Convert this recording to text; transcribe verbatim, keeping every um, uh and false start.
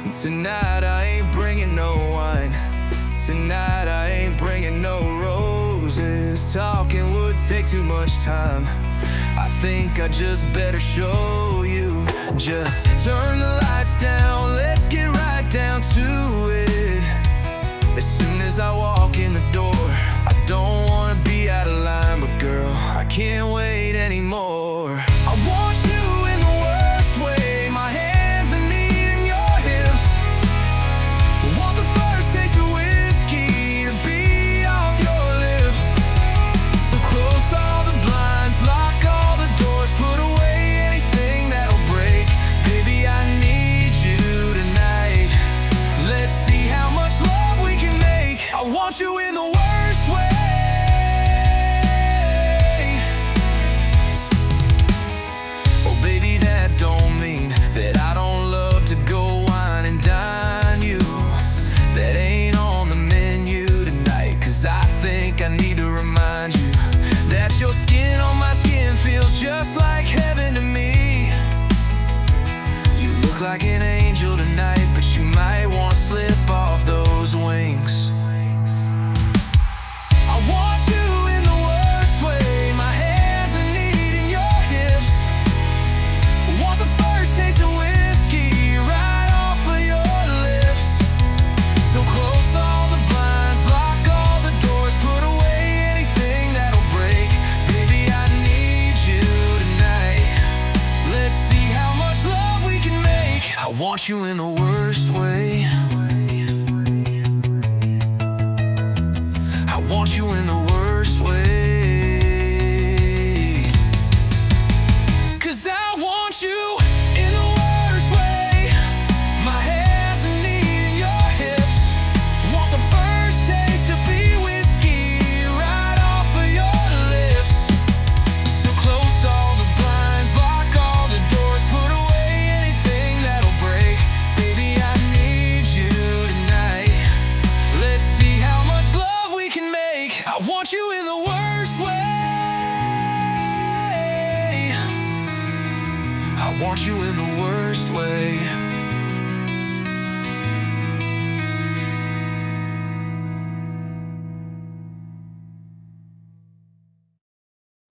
Tonight I ain't bringing no wine. Tonight I ain't bringing no roses. Talking would take too much time. I think I just better show you. Just turn the lights down, let's get right down to it. As soon as I walk in the door, I don't wanna be out of line, but girl, I can't wait anymore. I want you in the worst way. My hands are kneading your hips. Want the first taste of whiskey to be off your lips. So close all the blinds, lock all the doors, put away anything that'll break. Baby, I need you tonight. Let's see how much love we can make. I want you in the worst way. Oh baby, that don't mean that I don't love to go wine and dine you. That ain't on the menu tonight. Cause I think I need to remind you that your skin on my skin feels just like heaven to me. You look like an angel tonight, but you might want to slip off those wings. I want you in the worst way. My hands are kneading your hips. Want the first taste of whiskey right off of your lips. So close all the blinds, lock all the doors, put away anything that'll break. Baby, I need you tonight. Let's see how much love we can make. I want you in the worst way. I want you in the worst way. Cause I want you in the worst way. My hands are kneading your hips. Want the first taste to be whiskey right off of your lips. So close all the blinds, lock all the doors, put away anything that'll break. Baby, I need you tonight. Let's see how much love we can make. I want you in the worst way. I want you in the worst way.